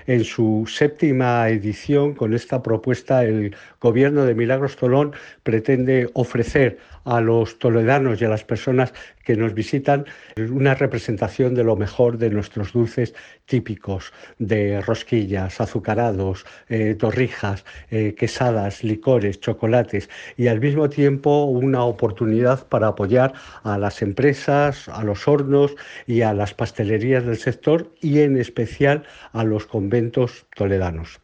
En su séptima edición, con esta propuesta, el Gobierno de Milagros Tolón pretende ofrecer a los toledanos y a las personas que nos visitan una representación de lo mejor de nuestros dulces típicos, de rosquillas, azucarados, torrijas, quesadas, licores, chocolates, y al mismo tiempo una oportunidad para apoyar a las empresas, a los hornos y a las pastelerías del sector, y en especial a los conventos toledanos.